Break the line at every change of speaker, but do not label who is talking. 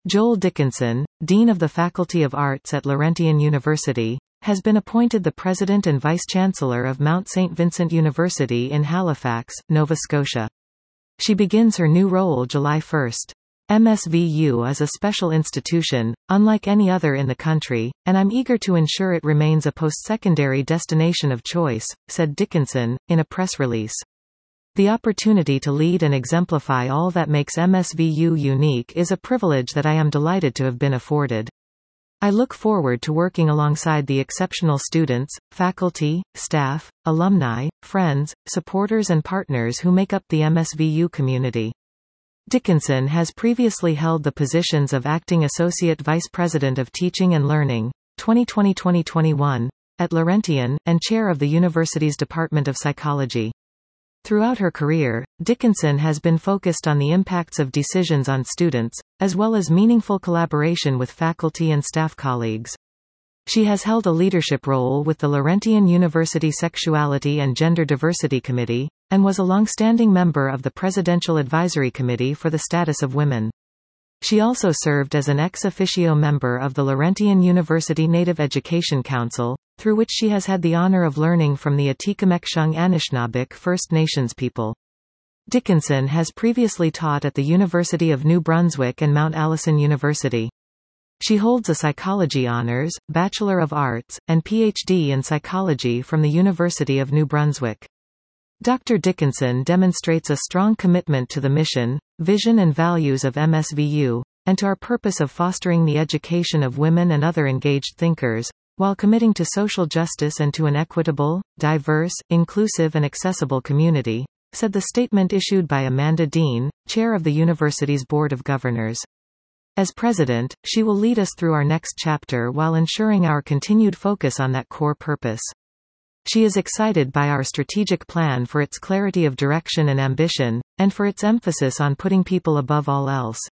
Joel Dickinson, Dean of the Faculty of Arts at Laurentian University, has been appointed the President and Vice-Chancellor of Mount St. Vincent University in Halifax, Nova Scotia. She begins her new role July 1. MSVU is a special institution, unlike any other in the country, and I'm eager to ensure it remains a post-secondary destination of choice, said Dickinson, in a press release. The opportunity to lead and exemplify all that makes MSVU unique is a privilege that I am delighted to have been afforded. I look forward to working alongside the exceptional students, faculty, staff, alumni, friends, supporters and partners who make up the MSVU community. Dickinson has previously held the positions of Acting Associate Vice President of Teaching and Learning, 2020-2021, at Laurentian, and Chair of the university's Department of Psychology. Throughout her career, Dickinson has been focused on the impacts of decisions on students, as well as meaningful collaboration with faculty and staff colleagues. She has held a leadership role with the Laurentian University Sexuality and Gender Diversity Committee, and was a long-standing member of the Presidential Advisory Committee for the Status of Women. She also served as an ex officio member of the Laurentian University Native Education Council, through which she has had the honor of learning from the Atikamekshung Anishinaabeg First Nations people. Dickinson has previously taught at the University of New Brunswick and Mount Allison University. She holds a psychology honors, Bachelor of Arts, and PhD in psychology from the University of New Brunswick. Dr. Dickinson demonstrates a strong commitment to the mission, vision and values of MSVU, and to our purpose of fostering the education of women and other engaged thinkers, while committing to social justice and to an equitable, diverse, inclusive and accessible community, said the statement issued by Amanda Dean, chair of the university's Board of Governors. As president, she will lead us through our next chapter while ensuring our continued focus on that core purpose. She is excited by our strategic plan for its clarity of direction and ambition, and for its emphasis on putting people above all else,